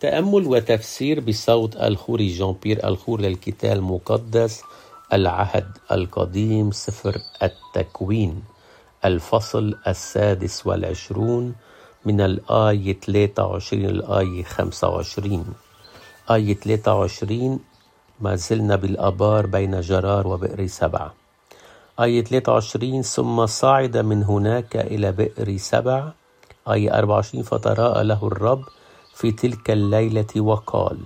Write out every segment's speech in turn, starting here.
تأمل وتفسير بصوت الخوري جان بيير الخور للكتاب المقدس العهد القديم سفر التكوين الفصل 26 من الآية 23 للآية 25. آية 23 ما زلنا بالآبار بين جرار وبئر سبع. آية 23 ثم صعد من هناك إلى بئر سبع. آية 24 فتراءى له الرب في تلك الليلة وقال: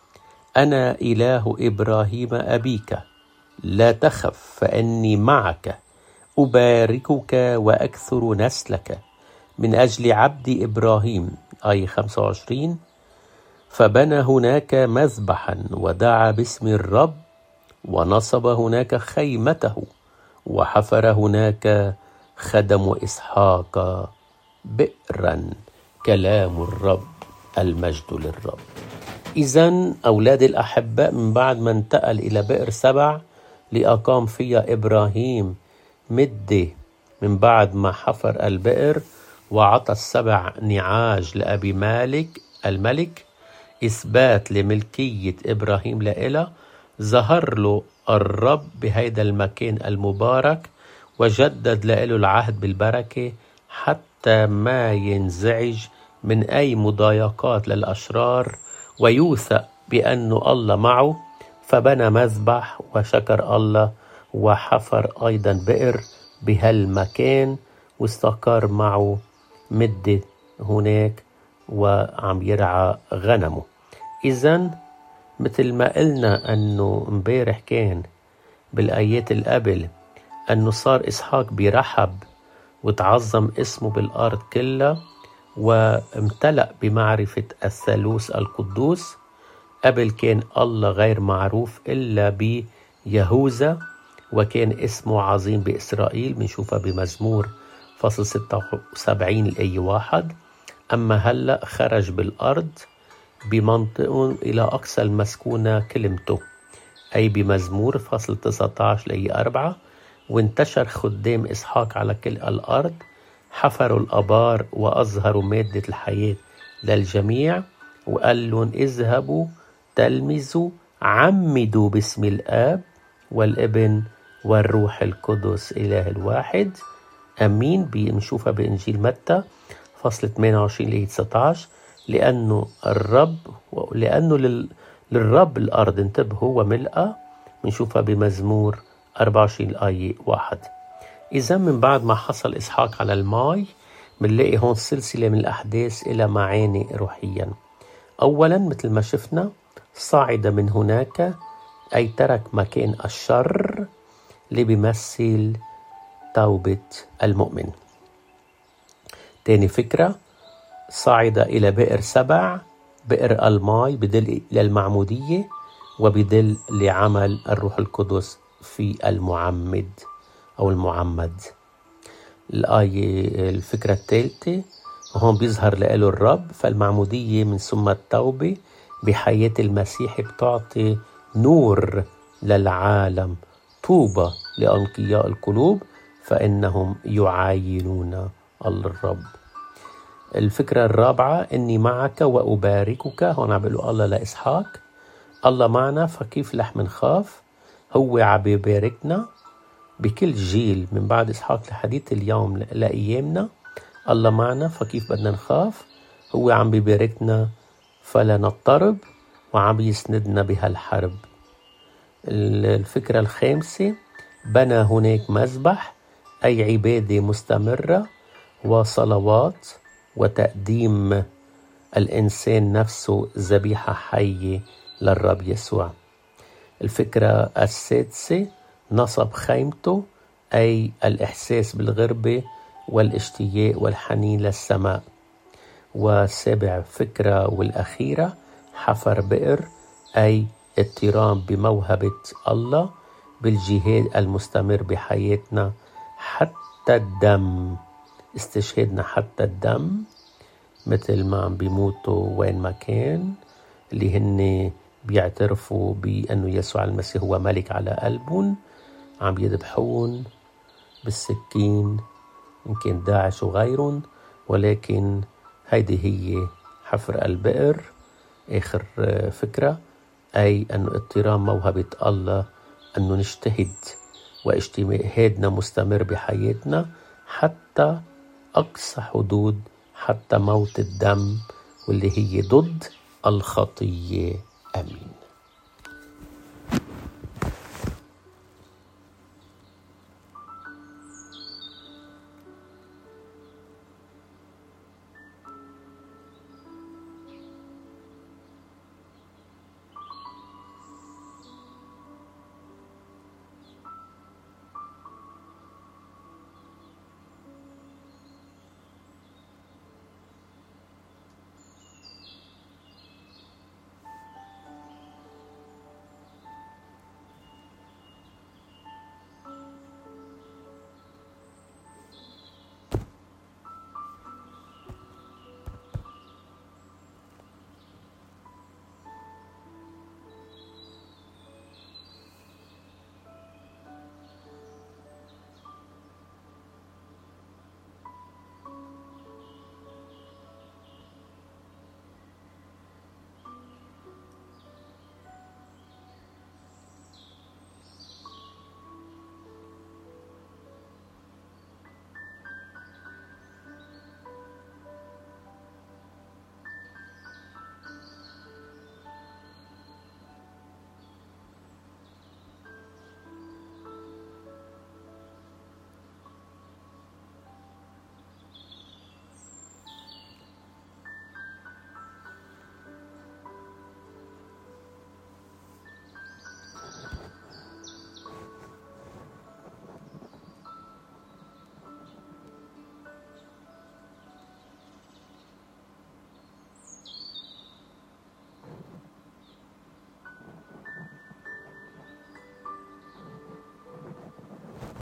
أنا إله إبراهيم أبيك، لا تخف فإني معك، أباركك وأكثر نسلك من أجل عبدي إبراهيم. آية 25 فبنى هناك مذبحا ودعا باسم الرب ونصب هناك خيمته وحفر هناك خدم إسحاق بئرا. كلام الرب، المجد للرب. إذن أولاد الأحباء، من بعد ما انتقل إلى بئر سبع لأقام فيها إبراهيم مدة من بعد ما حفر البئر وعطى السبع نعاج لأبي مالك الملك إثبات لملكية إبراهيم لإله، ظهر له الرب بهيدا المكان المبارك وجدد له العهد بالبركة حتى ما ينزعج من أي مضايقات للأشرار ويوثق بأنه الله معه. فبنى مذبح وشكر الله وحفر أيضا بئر بهالمكان واستقر معه مدة هناك وعم يرعى غنمه. إذن مثل ما قلنا أنه امبارح كان بالآيات القبل أنه صار إسحاق برحب وتعظم اسمه بالأرض كلها وامتلأ بمعرفة الثالوث القدوس. قبل كان الله غير معروف إلا بيهوذا وكان اسمه عظيم بإسرائيل، بنشوفها بمزمور فصل 76 الآية 1. أما هلأ خرج بالأرض بمنطقه إلى أقصى المسكونة كلمته، أي بمزمور فصل 19 الآية 4. وانتشر خدام إسحاق على كل الأرض، حفروا الآبار وأظهروا مادة الحياة للجميع، وقال لهم: اذهبوا تلمذوا عمدوا باسم الآب والابن والروح القدس إله الواحد أمين. بنشوفها بإنجيل متى فصل 28 لآية 19. لأنه للرب الأرض انتبهوا وملأ، بنشوفها بمزمور 24 الآية 1. إذا من بعد ما حصل إسحاق على الماء بنلاقي هون سلسلة من الأحداث إلى معاني روحيا. أولا مثل ما شفنا صعد من هناك، أي ترك مكان الشر اللي بيمثل توبة المؤمن. تاني فكرة، صعد إلى بئر سبع، بئر الماء بدل إلى المعمودية وبدل لعمل الروح القدس في المعمد أو المعمد. الفكرة الثالثة هون بيظهر له الرب، فالمعمودية من ثم التوبة بحياة المسيح بتعطي نور للعالم. طوبى لأنقياء القلوب فإنهم يعاينون الرب. الفكرة الرابعة، إني معك وأباركك. هون عم بيقولوا الله لإسحاق، الله معنا فكيف رح منخاف؟ هو عم يباركنا بكل جيل من بعد إسحاق لحديث اليوم لأيامنا. الله معنا فكيف بدنا نخاف؟ هو عم بيباركنا فلا نضطرب وعم يسندنا بهالحرب. الفكرة الخامسة، بنى هناك مذبح، أي عبادة مستمرة وصلوات وتقديم الإنسان نفسه ذبيحة حية للرب يسوع. الفكرة السادسة، نصب خيمته، أي الإحساس بالغربة والاشتياق والحنين للسماء. وسابع فكرة والأخيرة، حفر بئر، أي اضطرام بموهبة الله بالجهاد المستمر بحياتنا حتى الدم. استشهدنا حتى الدم، مثل ما عم بيموتوا وين ما كان اللي هن بيعترفوا بأنه يسوع المسيح هو ملك على قلبهم، عم يذبحون بالسكين إن كان داعش وغيرهم. ولكن هيدي هي حفر البئر آخر فكرة، أي أن اضطرام موهبة الله أنه نجتهد واجتهادنا مستمر بحياتنا حتى أقصى حدود، حتى موت الدم، واللي هي ضد الخطية. آمين.